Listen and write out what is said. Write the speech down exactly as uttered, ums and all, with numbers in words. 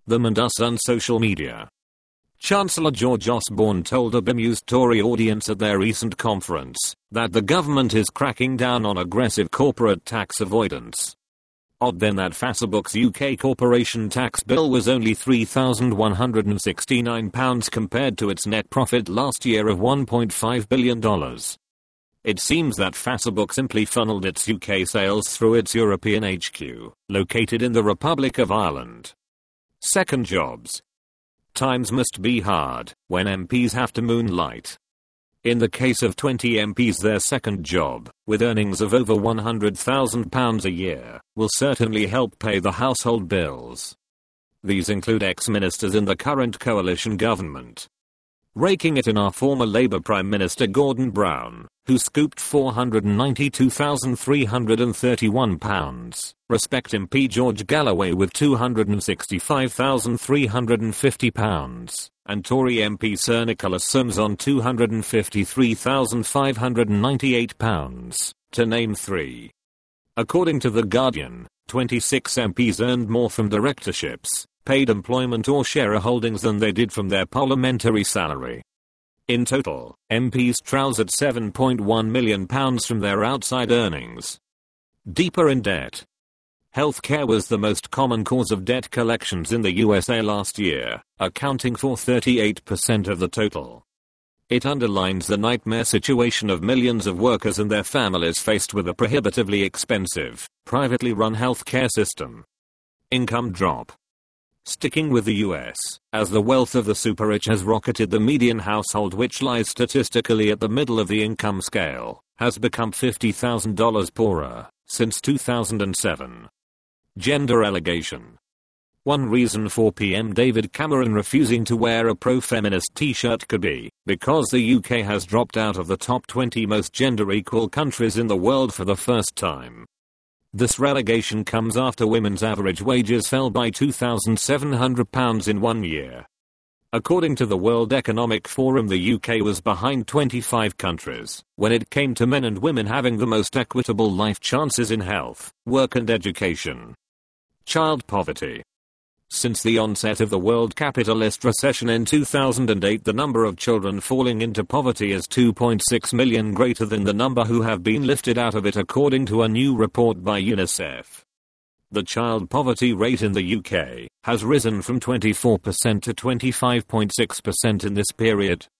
them and us on social media. Chancellor George Osborne told a bemused Tory audience at their recent conference that the government is cracking down on aggressive corporate tax avoidance. Odd then that Facebook's U K corporation tax bill was only three thousand one hundred sixty-nine pounds compared to its net profit last year of one point five billion dollars. It seems that Facebook simply funneled its U K sales through its European H Q, located in the Republic of Ireland. Second jobs. Times must be hard when M Ps have to moonlight. In the case of twenty M Ps, their second job, with earnings of over one hundred thousand pounds a year, will certainly help pay the household bills. These include ex-ministers in the current coalition government. Raking it in our former Labour Prime Minister Gordon Brown, who scooped four hundred ninety-two thousand three hundred thirty-one pounds, respect M P George Galloway with two hundred sixty-five thousand three hundred fifty pounds, and Tory M P Sir Nicholas Sims on two hundred fifty-three thousand five hundred ninety-eight pounds, to name three. According to The Guardian, twenty-six M Ps earned more from directorships, paid employment or shareholdings than they did from their parliamentary salary. In total, M Ps trounced at seven point one million pounds from their outside earnings. Deeper in debt. Healthcare was the most common cause of debt collections in the U S A last year, accounting for thirty-eight percent of the total. It underlines the nightmare situation of millions of workers and their families faced with a prohibitively expensive, privately run healthcare system. Income drop. Sticking with the U S, as the wealth of the super rich has rocketed, the median household, which lies statistically at the middle of the income scale, has become fifty thousand dollars poorer since two thousand seven. Gender allegation. One reason for P M David Cameron refusing to wear a pro-feminist t-shirt could be because the U K has dropped out of the top twenty most gender-equal countries in the world for the first time. This relegation comes after women's average wages fell by two thousand seven hundred pounds in one year. According to the World Economic Forum, the U K was behind twenty-five countries when it came to men and women having the most equitable life chances in health, work and education. Child poverty. Since the onset of the world capitalist recession in two thousand eight, the number of children falling into poverty is two point six million, greater than the number who have been lifted out of it, according to a new report by UNICEF. The child poverty rate in the U K has risen from twenty-four percent to twenty-five point six percent in this period,